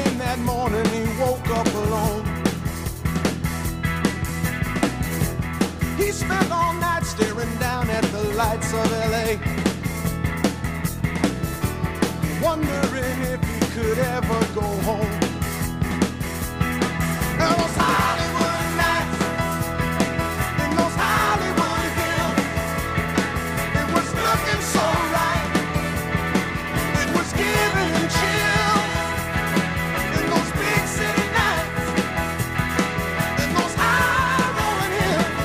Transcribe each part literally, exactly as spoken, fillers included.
came that morning, he woke up alone. He spent all night staring down at the lights of L A, wondering if he could ever go home. It was Hollywood nights in those Hollywood hills. It was looking so right. It was giving him chills in those big city nights, in those high rolling hills.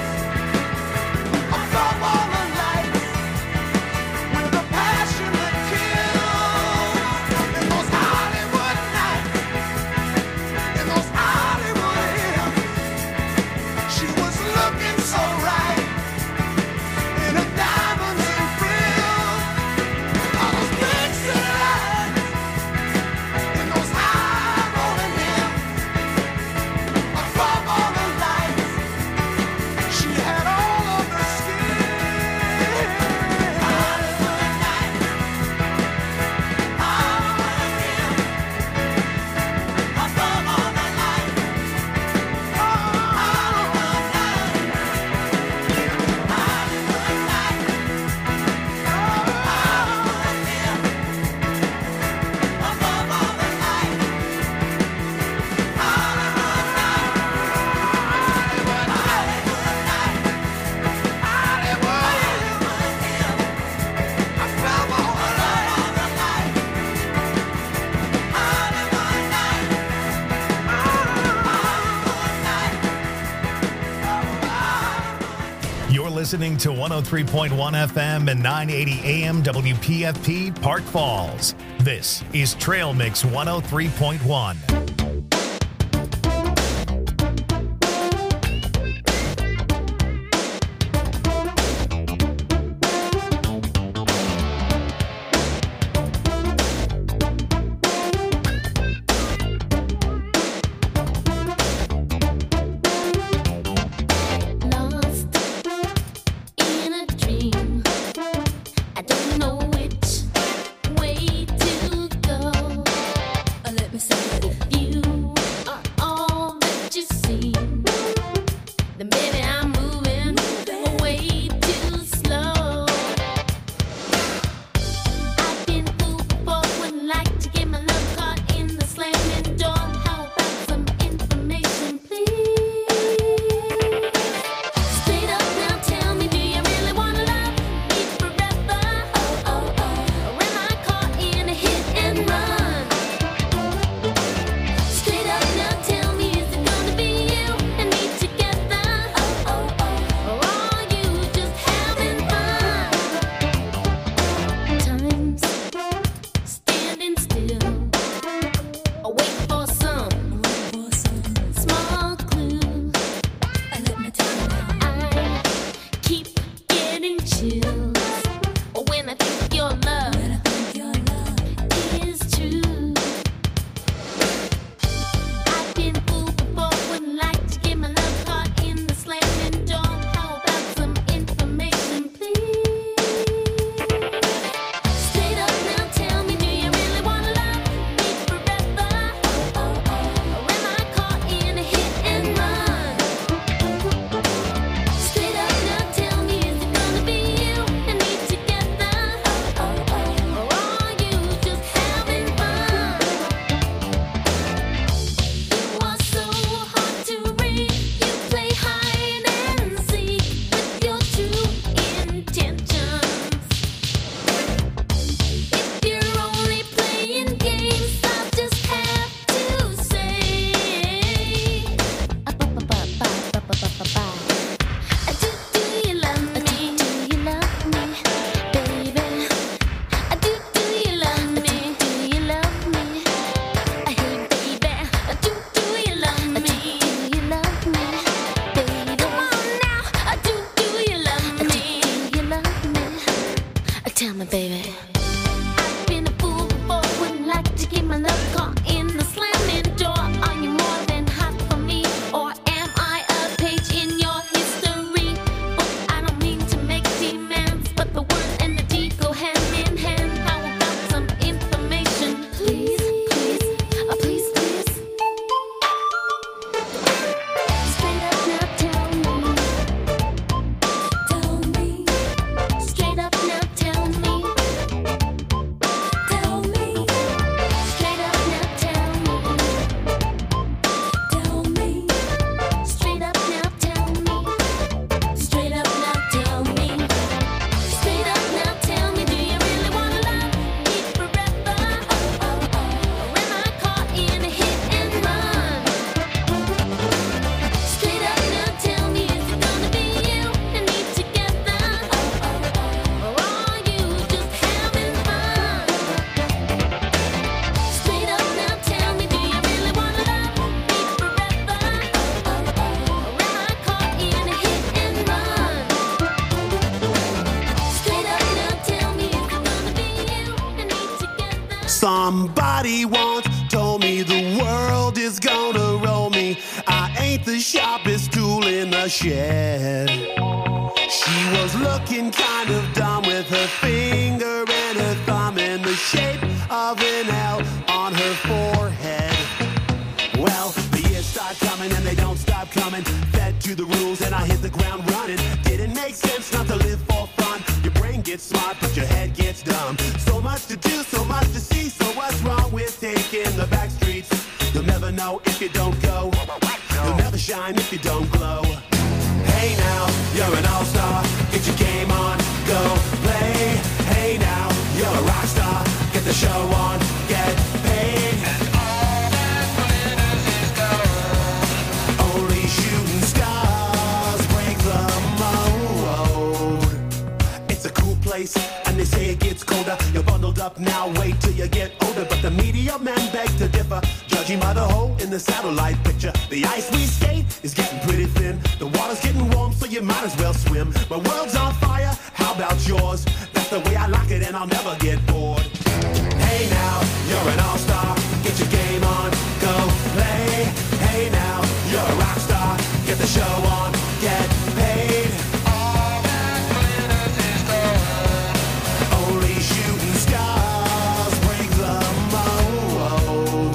Above all the lights, with a passion that kills. In those Hollywood nights, in those Hollywood hills, she was looking so right in her diamonds and frills. All those big city lights, in those high rolling hills. Above all the lights, she had all of the skin. Hollywood nights, Hollywood hills. Above all the lights, Hollywood nights, Hollywood nights, Hollywood hills. Above all the lights, Hollywood nights, Hollywood, Hollywood nights, Hollywood, Hollywood hills. Above all the lights, Hollywood nights, Hollywood nights. You're listening to one oh three point one F M and nine eighty A M W P F P Park Falls. This is Trail Mix one oh three point one. Lost in a dream, I don't know which way to go. Let me say it. If you are all that you seem, then maybe I'm moving way too slow. I've been fooled before, wouldn't like to get my love caught in the slamming door. How about some information, please? Straight up now, tell me, do you really wanna love me forever? Oh, oh, oh. Or am I caught in a hit and run? Straight up now, tell me, is it gonna be you shed. She was looking kind of dumb with her finger and her thumb in the shape of an L on her forehead. Well, the years start coming and they don't stop coming. Fed to the rules and I hit the ground running. Didn't make sense not to live for fun. Your brain gets smart but your head gets dumb. So much to do, so much to see. So what's wrong with taking the back streets? You'll never know if you don't go. You'll never shine if you don't glow. Hey now, you're an all-star. Get your game on, go play. Hey now, you're a rock star. Get the show on, get paid. And all that glitters is gold. Only shooting stars break the mold. It's a cool place, and they say it gets colder. You're bundled up now, wait till you get older. But the media men beg to differ. Judging by the hole in the satellite picture, the ice we skate is getting pretty thin. The water's getting warm, so you might as well swim. My world's on fire, how about yours? That's the way I like it, and I'll never get bored. Hey now, you're an all-star. Get your game on, go play. Hey now, you're a rock star. Get the show on, get paid. All that glitters is gold. Only shooting stars break the mold.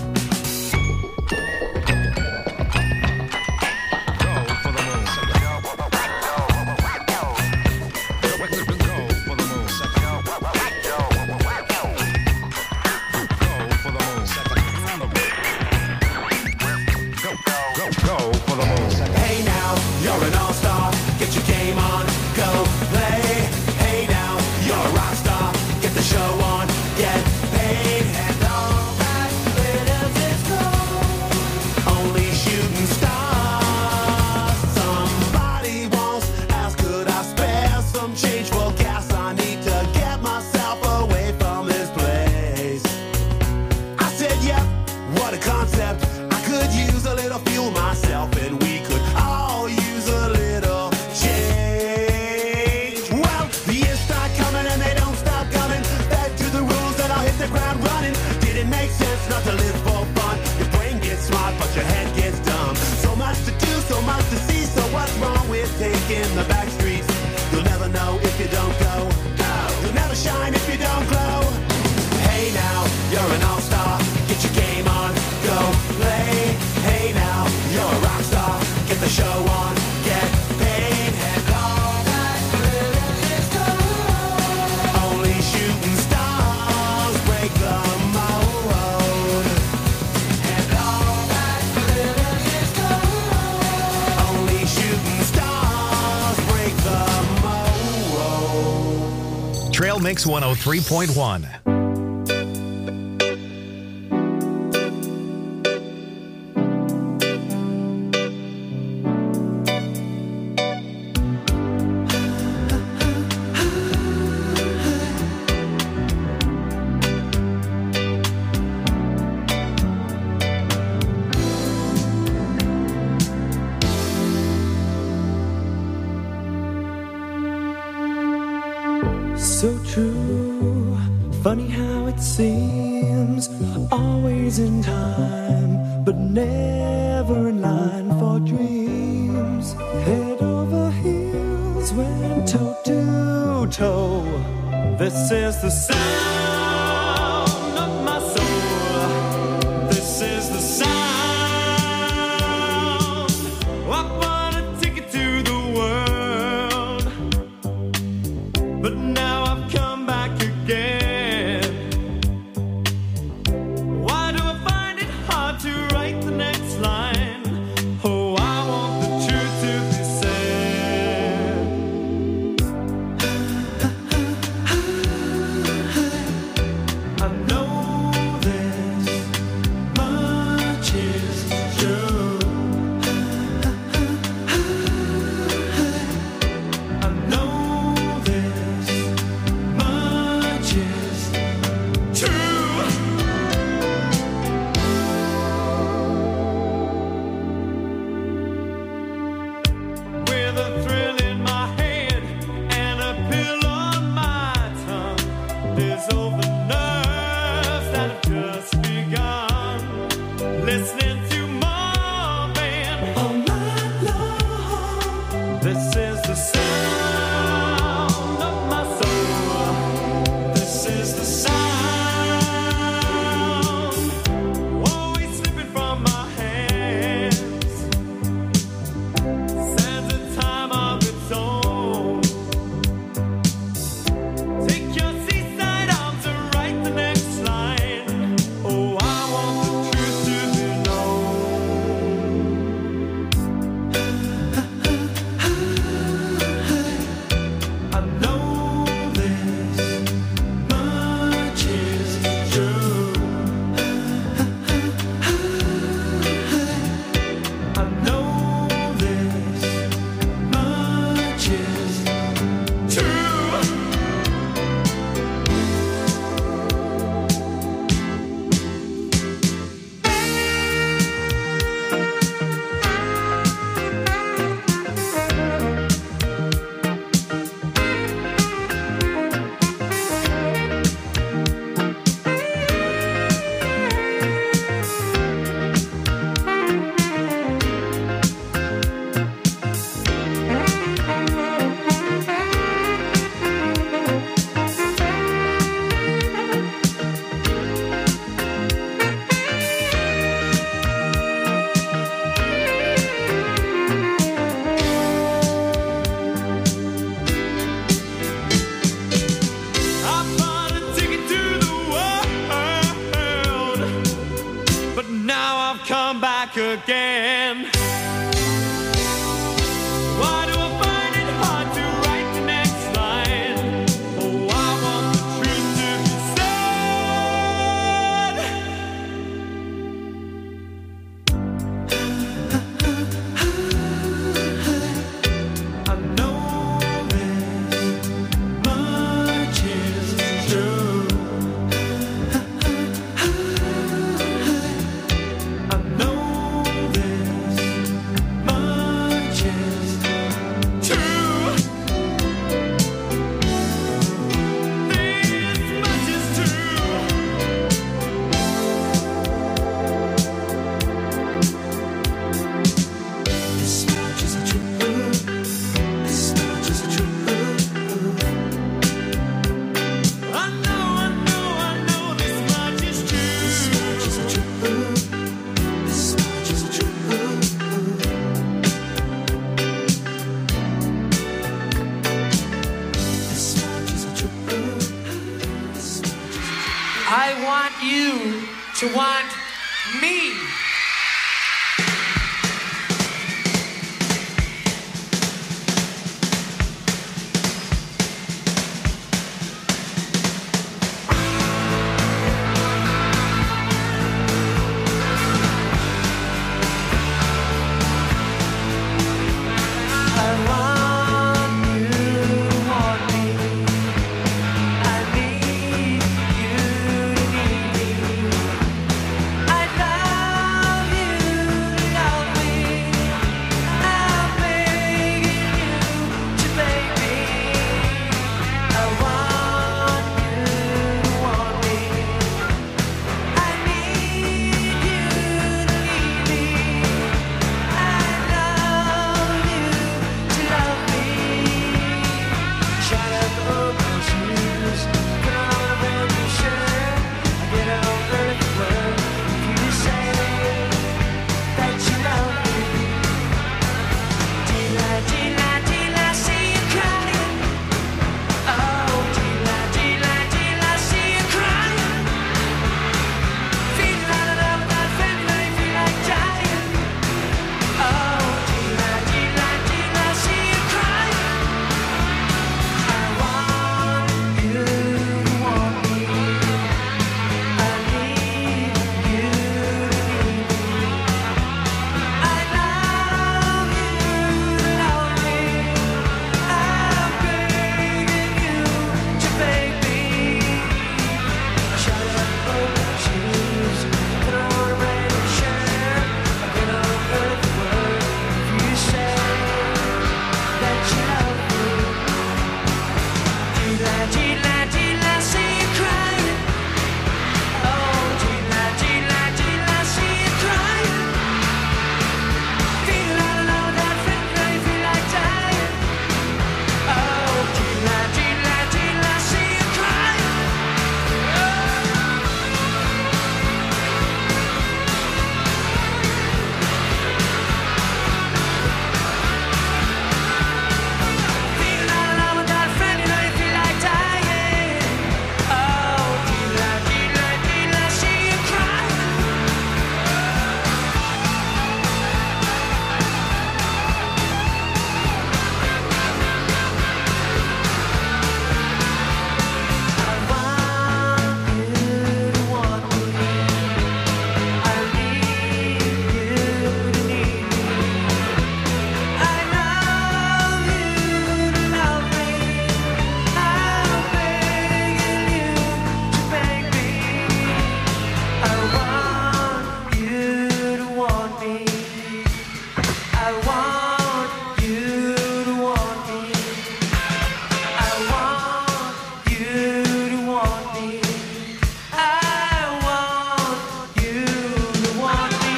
Hey now, you're an all-star. Get your game on, go play. Hey now, you're a rock star. Get the show on, get paid. And all that glitters is gold. Only shooting stars. Somebody once asked, could I spare some change for gas? I need to get myself away from this place. I said, yep, what a concept. I could use a little fuel myself, and we could all use a little change. Well, the years start coming and they don't stop coming. Back to the rules and I'll hit the ground running. Didn't make sense not to live for fun. Your brain gets smart but your head gets dumb. So much to do, so much to see. So what's wrong with taking the back streets? You'll never know if you don't go. You'll never shine if you don't glow. Hey now, you're an all-star. Get your game on, go play. Hey now, you're a rock star. Get the show on, get paid. And all that glitters is gold. Only shooting stars break the mold. And all that glitters is gold. Only shooting stars break the mold. Trail Mix one oh three point one. So true, funny how it seems, always in time, but never in line for dreams. Head over heels, went toe to toe. This is the sound of my soul. This is the sound. I bought a ticket to the world, but now I've come back again. Why do I find it hard to write the next line? Oh, I want the truth to be said. I know this much is true. I know this much is true. With a thrill in my head and a pill on my tongue, there's over nerves that have just begun. Listening to Marvin all night long. I've come back again. Why do I find it hard to write the next line? Oh, I want the truth to be said. I know this much is true. I know this much is true. This much is true. This much is true. This much is true. I know, I know, I know this much is true. This much is true. This much is true. This much is true. This much is I want you to want me. I want you to want me. I need you to need me. I love you to love me. I'm begging you to make me. I want you to want me. I need you to need me. I love you to love me. Shut up, open shoes. Put on a brand new shirt. I get over the word. You say that you love me. Dila, dila, dila, see you crying. Oh, dila, dila, dila, see you crying. Feeling out of love without feeling like you feel like dying. Oh, dila, dila, dila, see you crying. I want you to want me. I need you to need me. I love you to love me. I'm begging you to beg me. Shut up, open shoes. Put on a brand new shirt. I get over the word. You say that you love me. Dila, dila, dila, see you crying. Oh, dila, dila, dila, see you crying. Feeling out of love without feeling like you feel like dying. Oh, dila, dila, dila, see you crying. Feeling out of love without feeling like you feel like dying. Oh, dila, dila, dila, see you crying. I want you to want me. I need you to need me. I love you to love me. I'm begging you to beg me. I want you to want me. I want you to want me. I want you to want me. I want you to want me.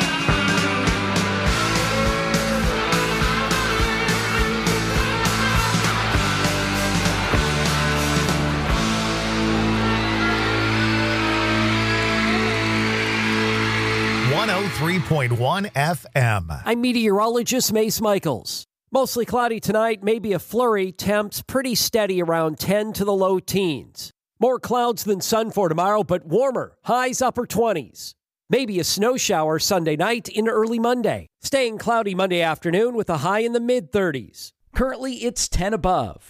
one oh three point one F M. I'm meteorologist Mace Michaels. Mostly cloudy tonight, maybe a flurry. Temps pretty steady around ten to the low teens. More clouds than sun for tomorrow, but warmer. Highs upper twenties. Maybe a snow shower Sunday night into early Monday. Staying cloudy Monday afternoon with a high in the mid thirties. Currently, it's ten above.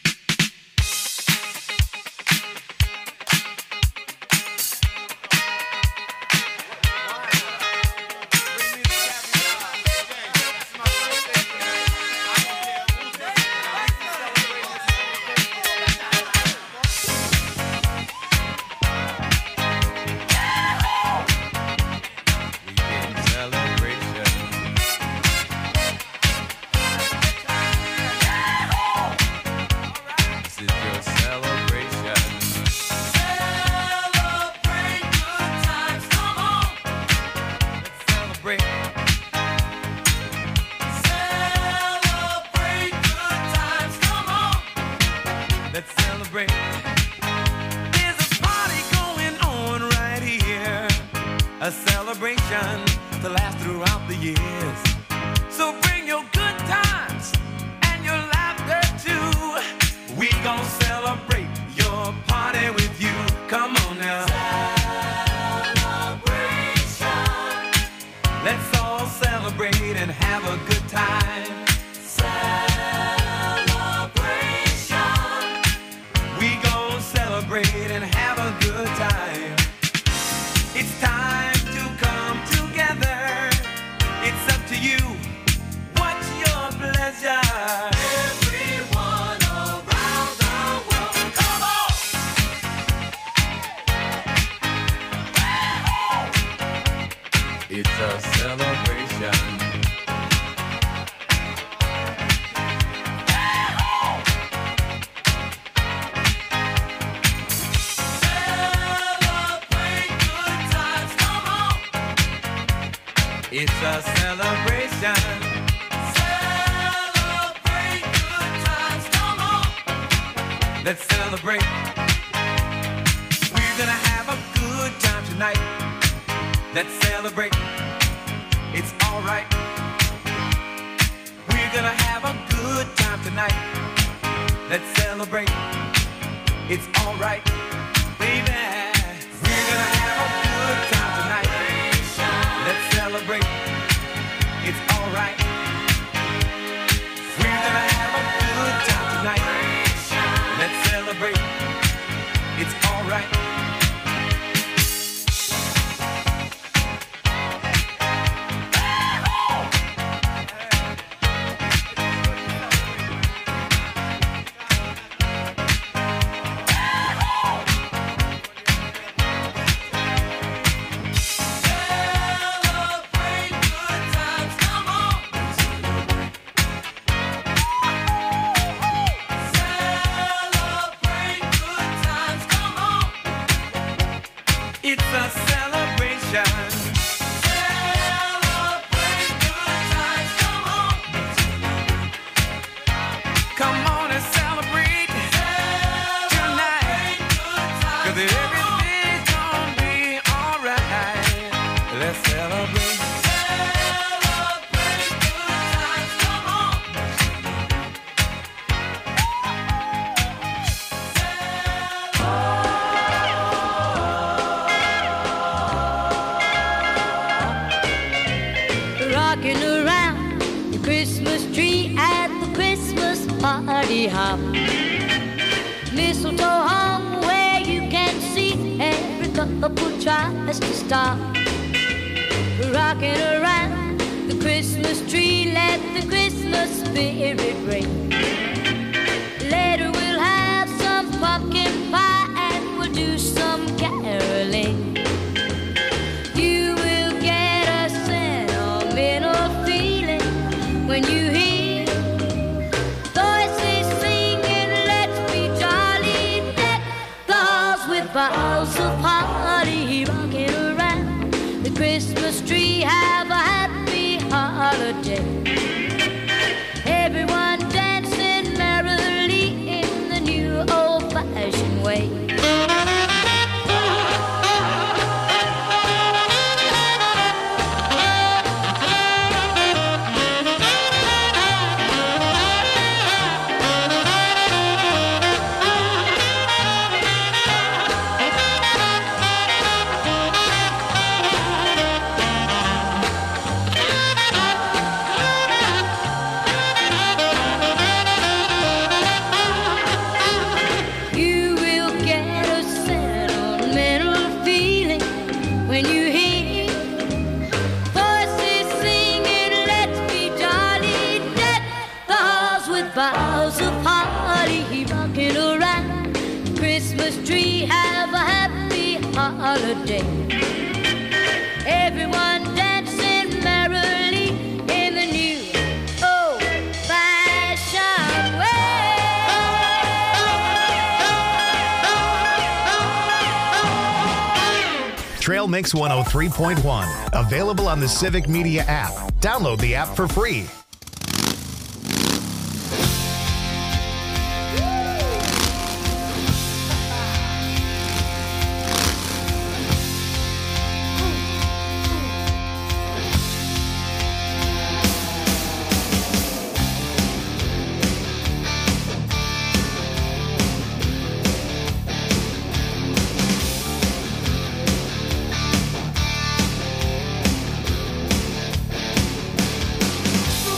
A celebration to last throughout the years. So bring your good times and your laughter too. We gon' celebrate your party with you. Come on now. Celebration. Let's all celebrate and have a good time. Celebration. We gon' celebrate and have a good time. It's time to come together. It's up to you. What's your pleasure? Everyone around the world, come on! It's a celebration. It's a celebration. Celebrate good times, come on. Let's celebrate. We're gonna have a good time tonight. Let's celebrate. It's alright. We're gonna have a good time tonight. Let's celebrate. It's alright, baby. We're gonna have a good time tonight. Let's celebrate. It's alright. We're gonna have a good time tonight. Let's celebrate. It's alright. It's a celebration. Celebrate good times, come on. Come on and celebrate tonight. Cause everything's gonna be alright. Let's celebrate. Celebrate good times, come on. Rocking around the Christmas tree at the Christmas party hop. Mistletoe hung where you can see every couple tries to stop. Rocking around the Christmas tree, let the Christmas spirit ring. Later we'll have some pumpkin pie and we'll do some caroling. You will get a sentimental feeling when you hear voices singing, let's be jolly, deck the halls with boughs of holly. Rocking around the Christmas tree, have a happy holiday. Everyone dancing merrily in the new old-fashioned way. holiday. Everyone dancing merrily in the new old-fashioned way. Trail Mix one oh three point one. Available on the Civic Media app. Download the app for free. The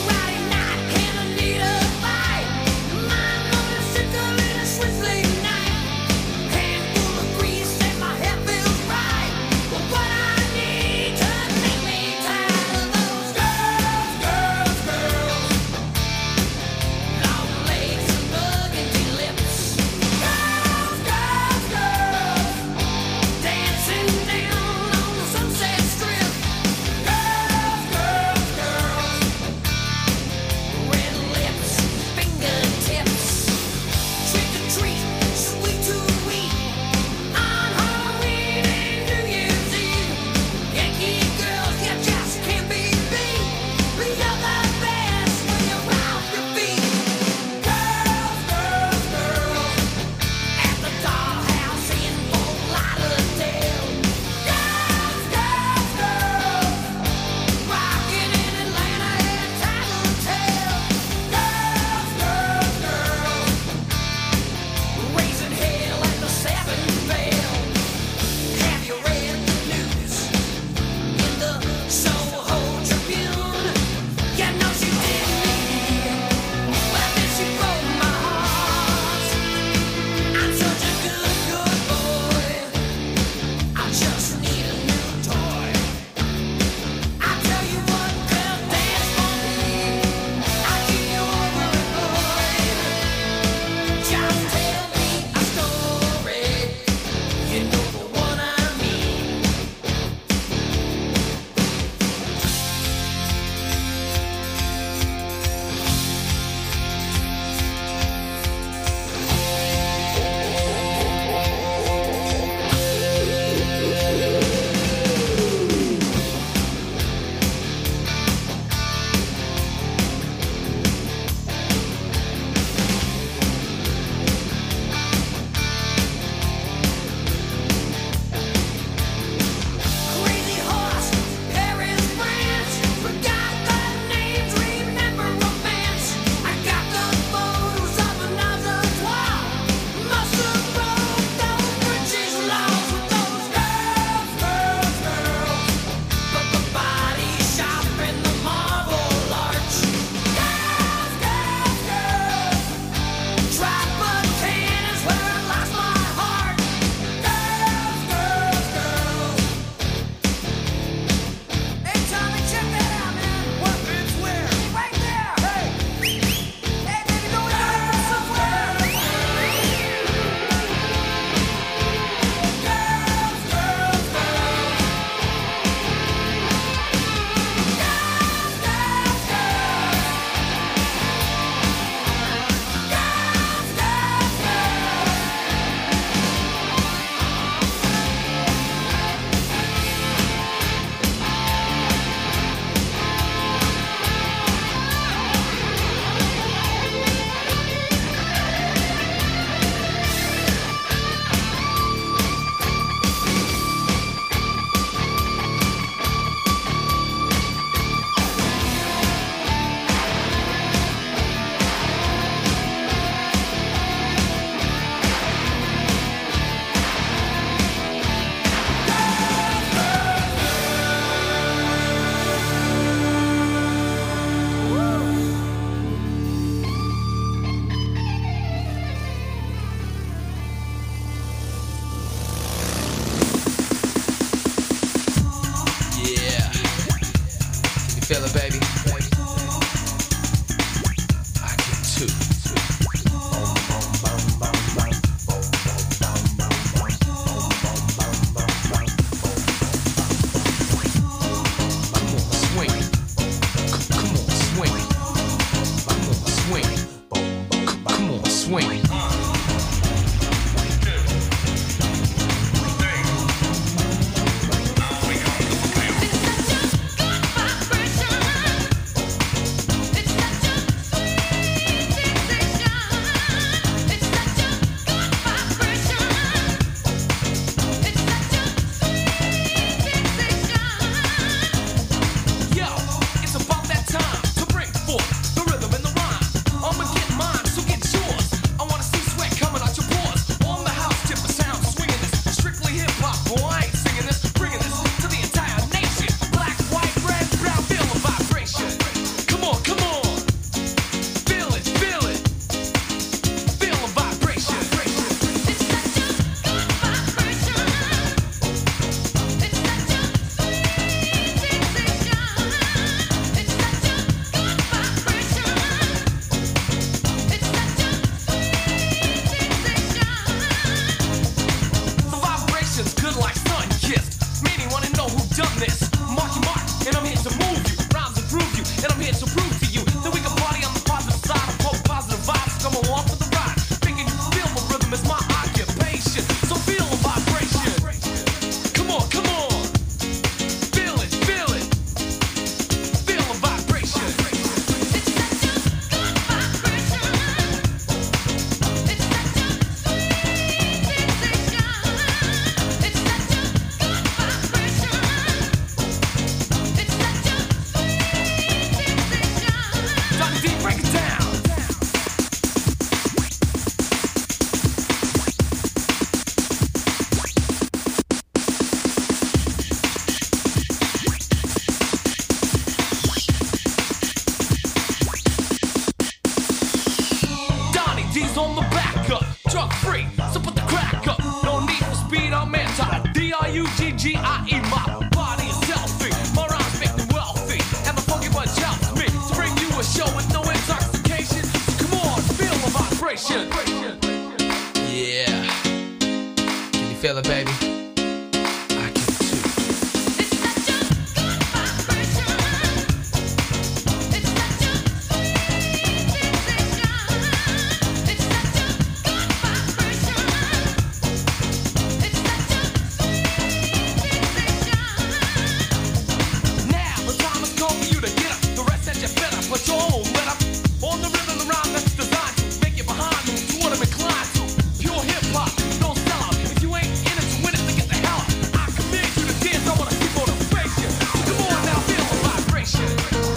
G I E, my body is healthy. My rhymes make me wealthy. And my funky bunch helps me to bring you a show with no intoxication. So come on, feel the vibration. Yeah. Can you feel it, baby? I can too. It's such a good vibration. It's such a sweet sensation. It's such a good vibration. It's such a sweet sensation. Now the time has come for you to get up. The rest that you better put your own let up. On the rhythm, the rhyme that's designed to make you behind me to what I'm inclined to. Pure hip hop, no sellout. If you ain't in it to win it, then get the hell out. I command you to dance. I wanna see motivation. So come on now, feel the vibration.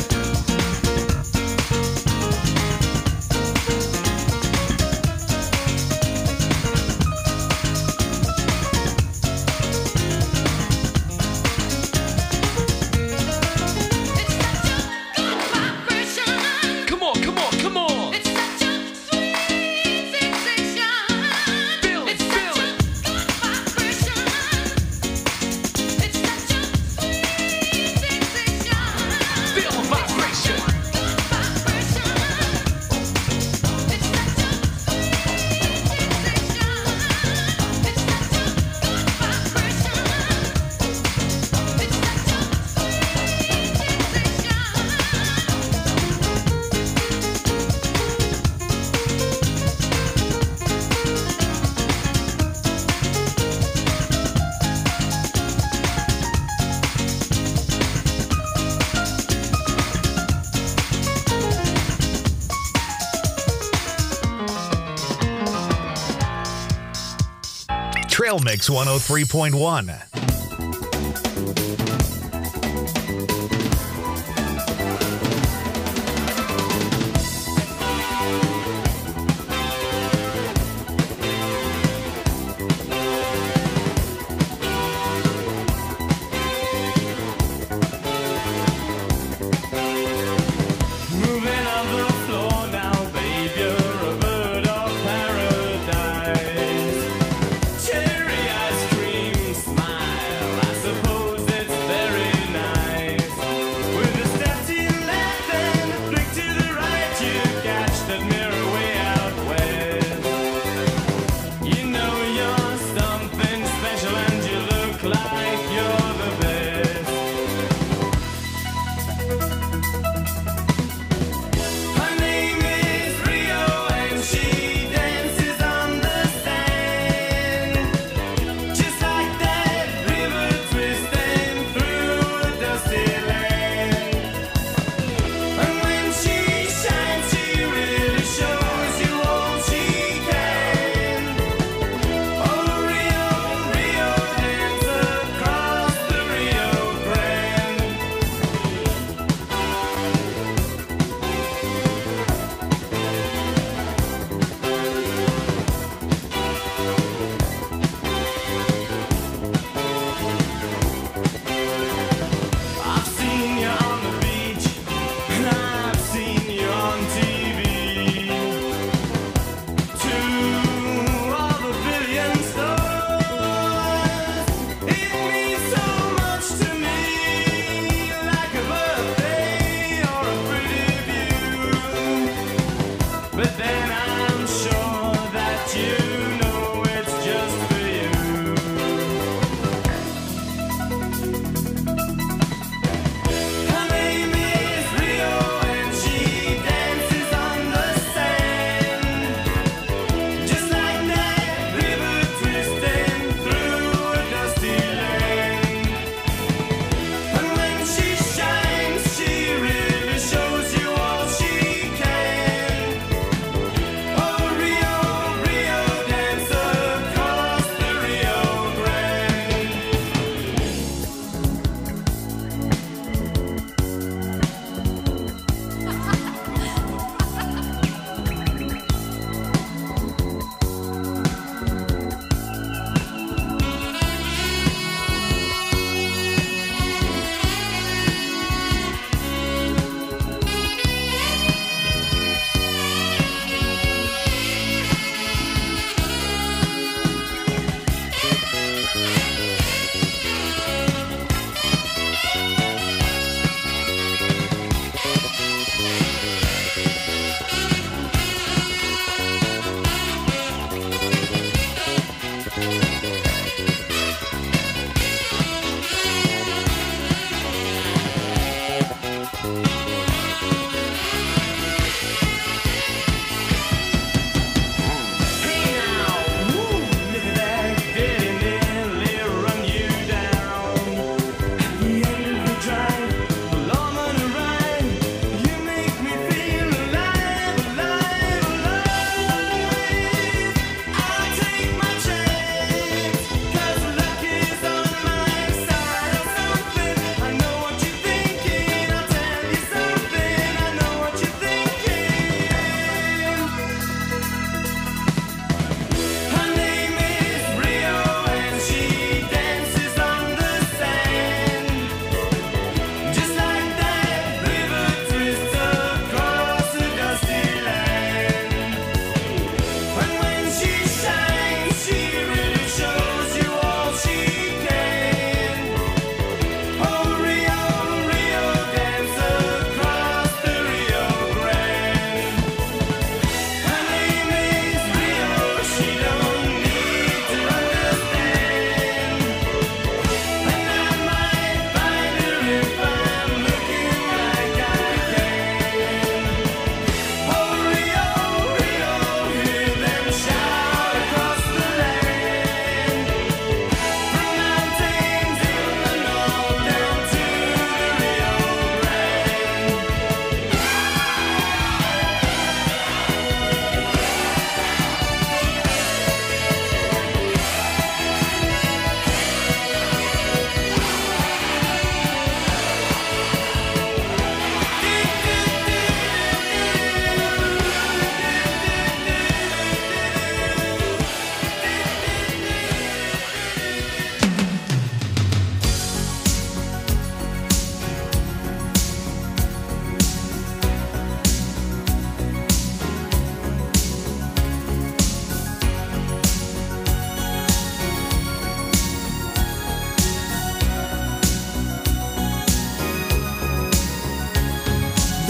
It's such a good vibration. Come on, come on, come on. It's such a sweet sensation. Feel it, It's feel such it. a good vibration. It's such a sweet sensation. Feel the vibration. Good vibration. It's such a sweet sensation. It's such a good vibration. It's such a sweet sensation. Trail Mix one oh three point one. Moving on the floor now, babe, you're a bird of paradise. Cherry ice cream smile.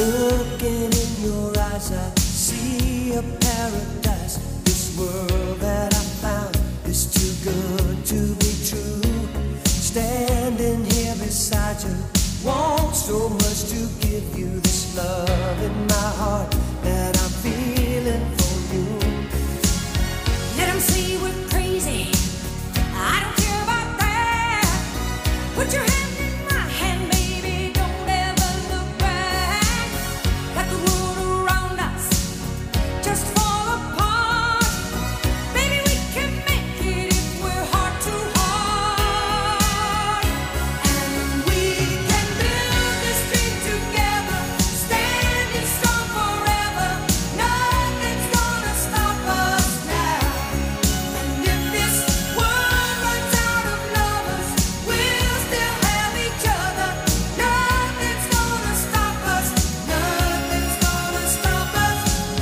Looking in your eyes, I see a paradise. This world that I found is too good to be true. Standing here beside you, want so much to give you this love in my heart that I'm feeling for you. Let 'em say we're crazy. I don't care about that. Put your hand in my hand, baby. Don't ever look back. Let the world around us just fall apart. Baby, we can make it if we're heart to heart. And we can build this dream together, standing strong forever. Nothing's gonna stop us now. And if this world runs out of lovers, we'll still have each other. Nothing's gonna stop us. Nothing's gonna stop us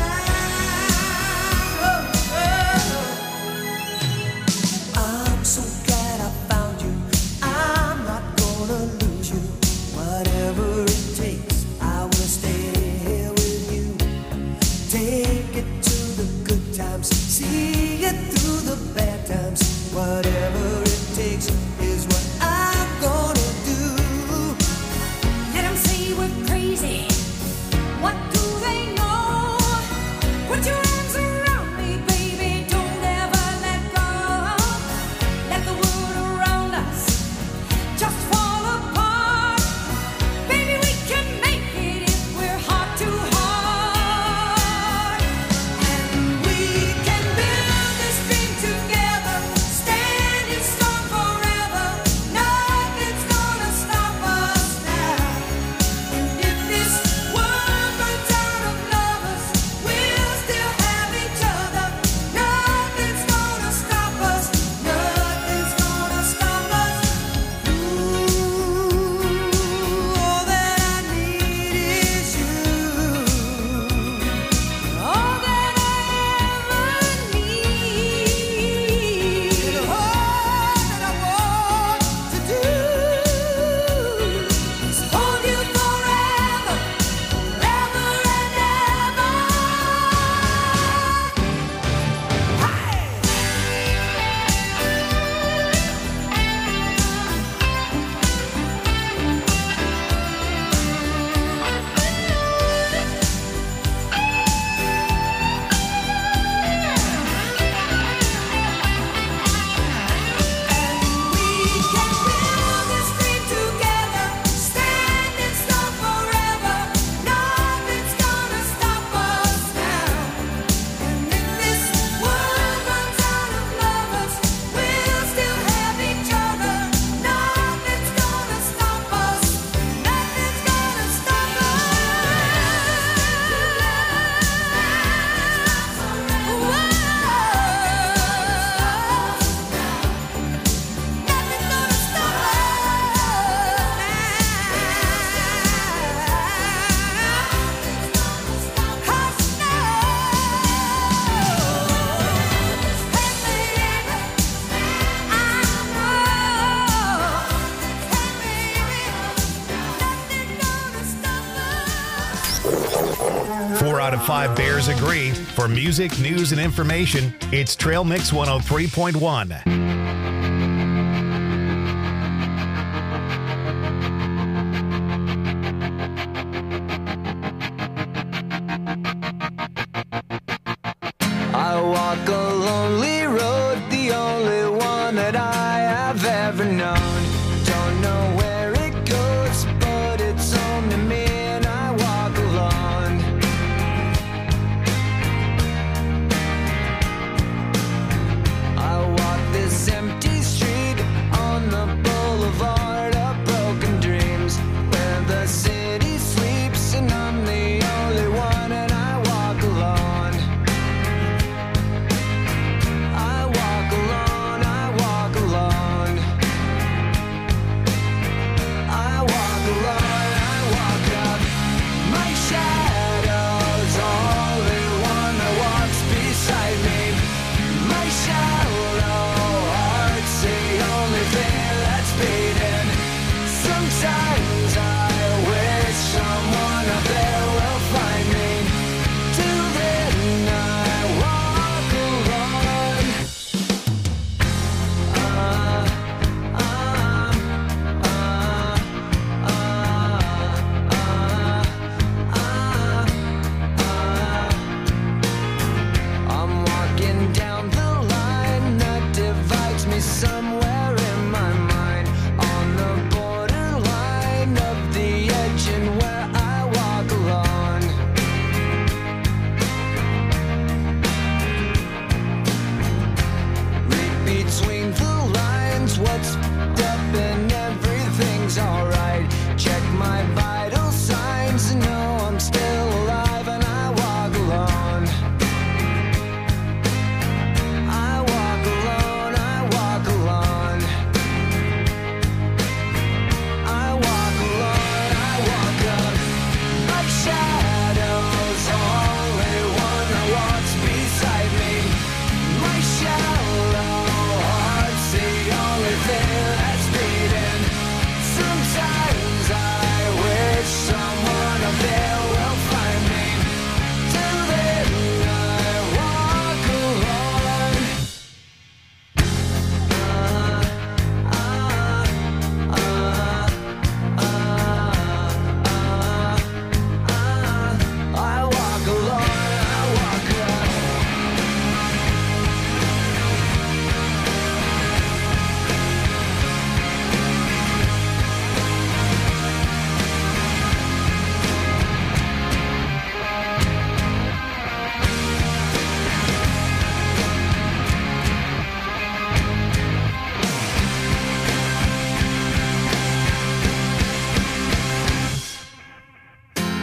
now. I'm so glad I found you. I'm not gonna lose you. Whatever it takes, I will stay here with you. Take it to the good times, see it through the bad times. Whatever it takes is what I'm gonna do. Let 'em say we're crazy. What do they know? Put your arms around me, baby. Don't ever let go. Let the world around us just fall apart. Baby, we can make it if we're heart to heart. And we can build this dream together, standing strong forever. Nothing's gonna stop us now. And if this world runs out of lovers, we'll still have each other. Nothing's gonna stop us. Nothing's gonna stop us. Ooh, all that I need is you. All that I ever need. And all that I want to do Is hold you forever, forever and ever. We can build this dream together, standing strong forever. Nothing's gonna stop us now. And if this world runs out of lovers, we'll still have each other. Nothing's gonna stop us. Nothing's gonna stop Four out of five Bears agree. For music, news, and information, it's Trail Mix one oh three point one. I walk a lonely road, the only one that I have ever known. Don't know where it goes, but it's home to me, and I walk alone. I walk this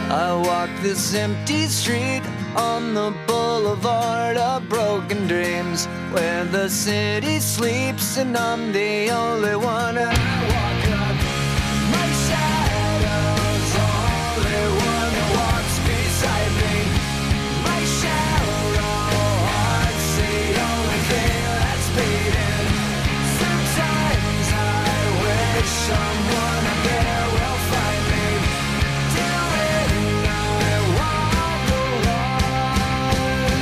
I walk this empty street on the boulevard of broken dreams, where the city sleeps and I'm the only one. And I walk up, my shadow's only one that walks beside me. My shallow heart's the only thing that's beating. Sometimes I wish someone out there will find me. Till then I walk alone.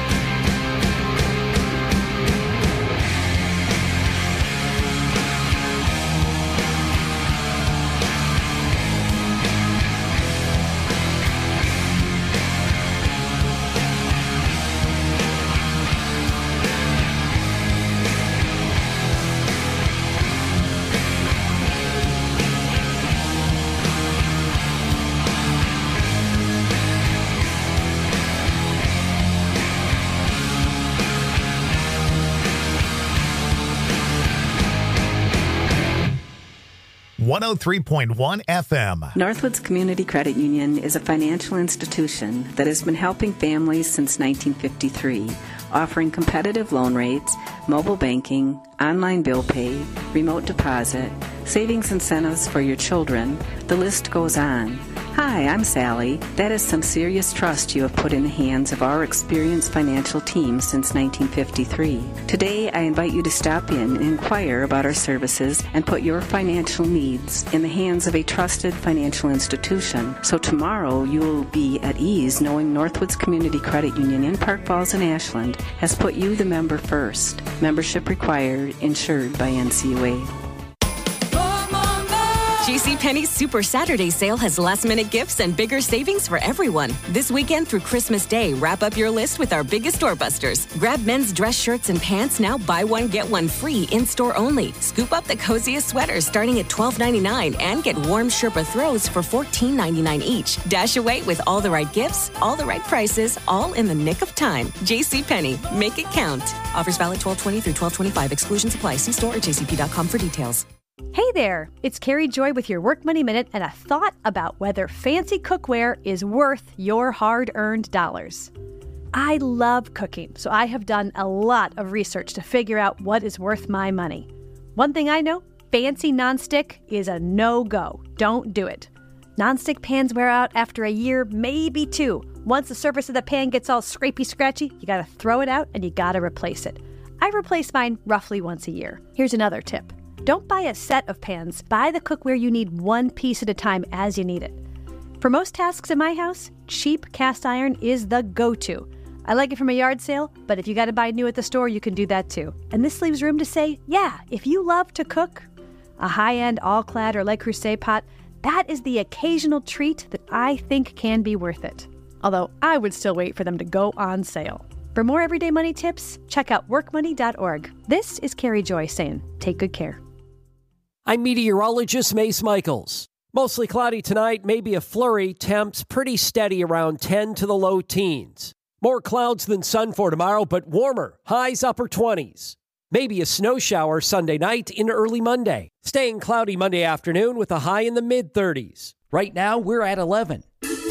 one oh three point one F M. Northwoods Community Credit Union is a financial institution that has been helping families since nineteen fifty-three, offering competitive loan rates, mobile banking, online bill pay, remote deposit, savings incentives for your children. The list goes on. Hi, I'm Sally. That is some serious trust you have put in the hands of our experienced financial team since nineteen fifty-three. Today, I invite you to stop in and inquire about our services and put your financial needs in the hands of a trusted financial institution. So tomorrow, you will be at ease knowing Northwoods Community Credit Union in Park Falls and Ashland has put you, the member, first. Membership required, insured by N C U A. JCPenney's Super Saturday sale has last-minute gifts and bigger savings for everyone. This weekend through Christmas Day, wrap up your list with our biggest doorbusters. Grab men's dress shirts and pants, now buy one, get one free, in-store only. Scoop up the coziest sweaters starting at twelve ninety-nine and get warm Sherpa throws for fourteen ninety-nine each. Dash away with all the right gifts, all the right prices, all in the nick of time. JCPenney, make it count. Offers valid twelve twenty through twelve twenty-five. Exclusions apply. See store or j c p dot com for details. Hey there, it's Carrie Joy with your Work Money Minute and a thought about whether fancy cookware is worth your hard-earned dollars. I love cooking, so I have done a lot of research to figure out what is worth my money. One thing I know, fancy nonstick is a no-go. Don't do it. Nonstick pans wear out after a year, maybe two. Once the surface of the pan gets all scrapey-scratchy, you gotta throw it out and you gotta replace it. I replace mine roughly once a year. Here's another tip. Don't buy a set of pans. Buy the cookware you need one piece at a time as you need it. For most tasks in my house, cheap cast iron is the go-to. I like it from a yard sale, but if you got to buy new at the store, you can do that too. And this leaves room to say, yeah, if you love to cook, a high-end all-clad or Le Creuset pot, that is the occasional treat that I think can be worth it. Although I would still wait for them to go on sale. For more everyday money tips, check out work money dot org. This is Carrie Joy saying, take good care. I'm meteorologist Mace Michaels. Mostly cloudy tonight, maybe a flurry. Temps pretty steady around ten to the low teens. More clouds than sun for tomorrow, but warmer. Highs upper twenties. Maybe a snow shower Sunday night into early Monday. Staying cloudy Monday afternoon with a high in the mid thirties. Right now, we're at eleven.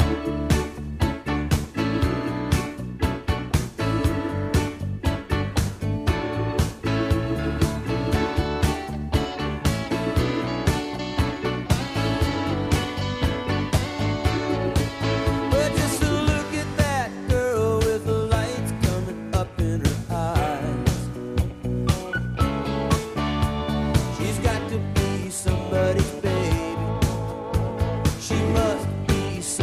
But just look at that girl with the lights coming up in her eyes. She's got to be somebody's baby. She must be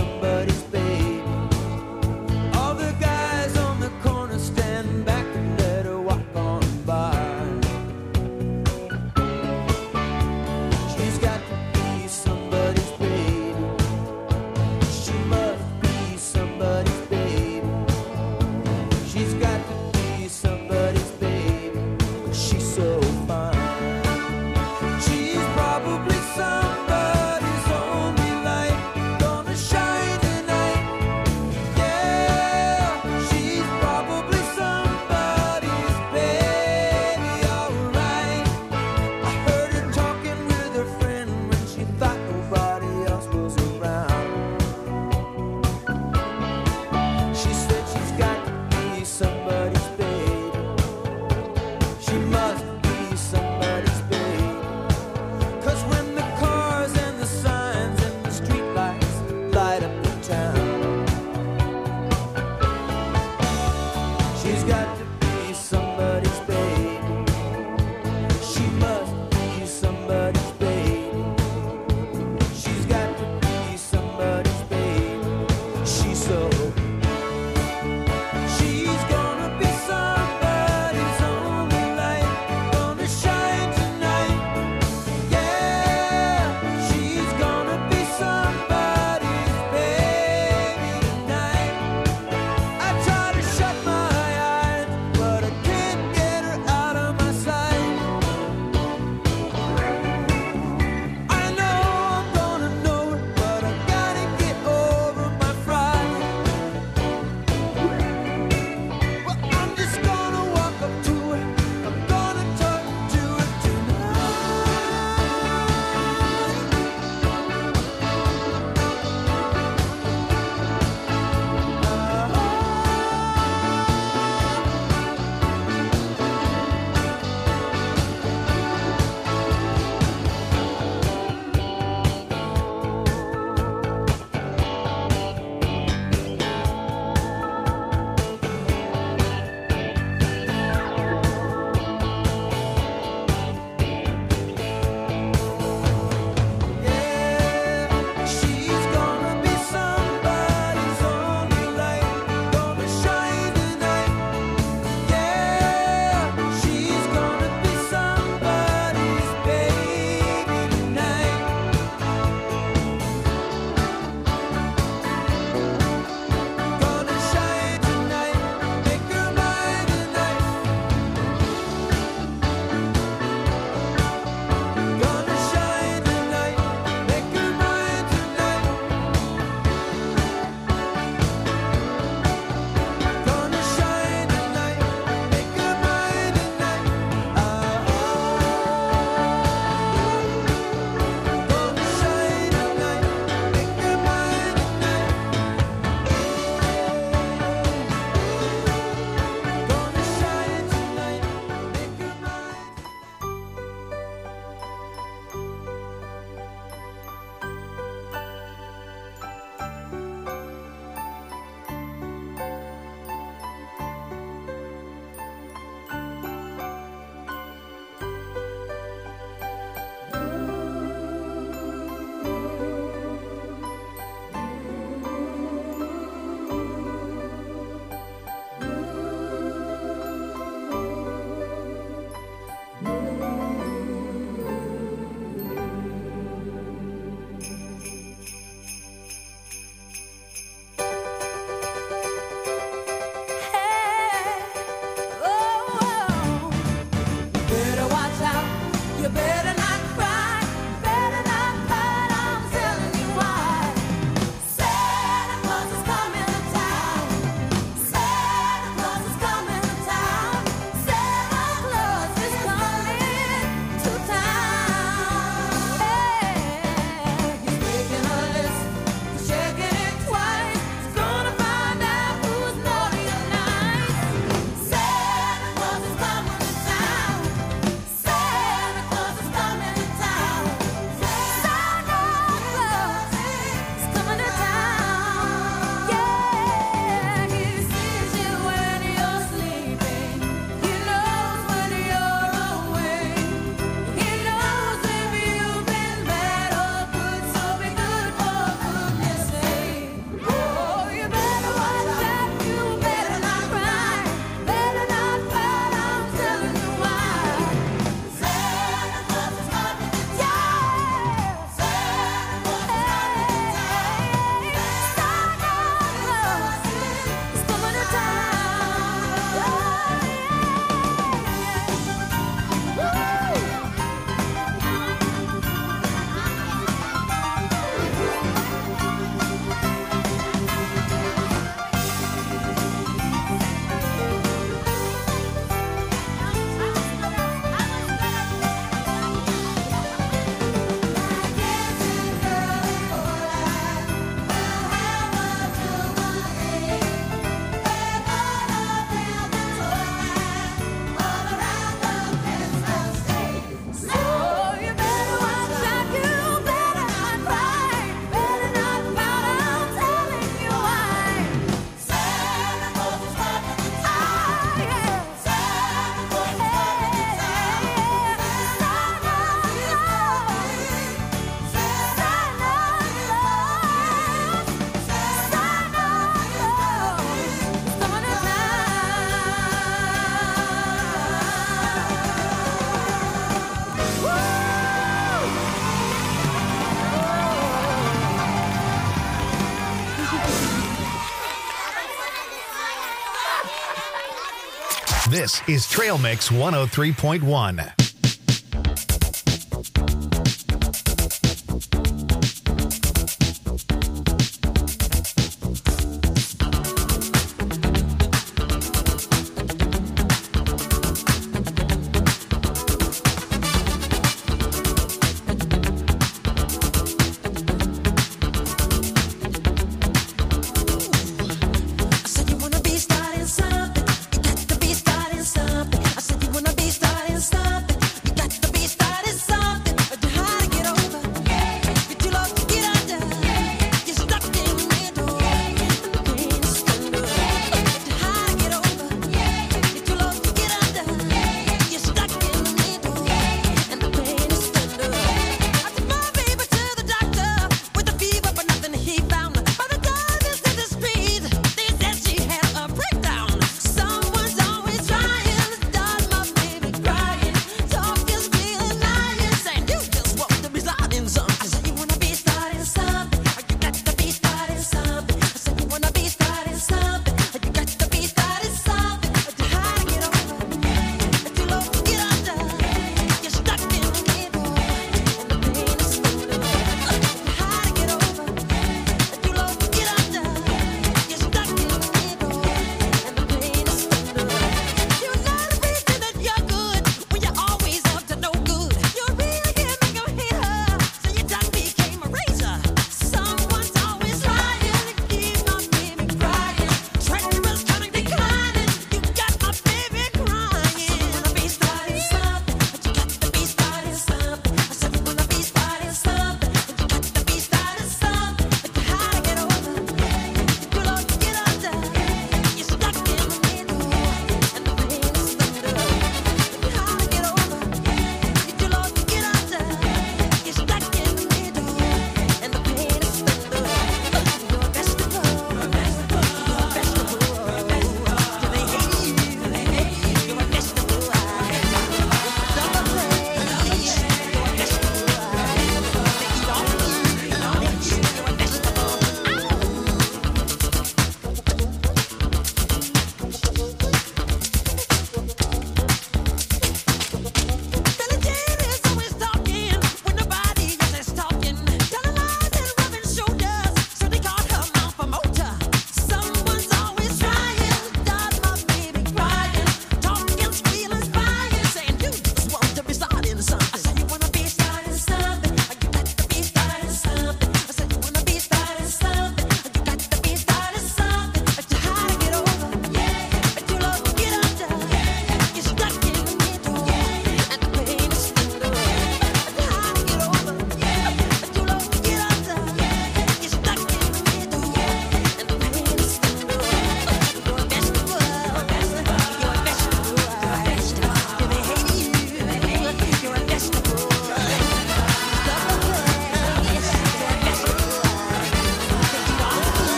This is Trail Mix one oh three point one.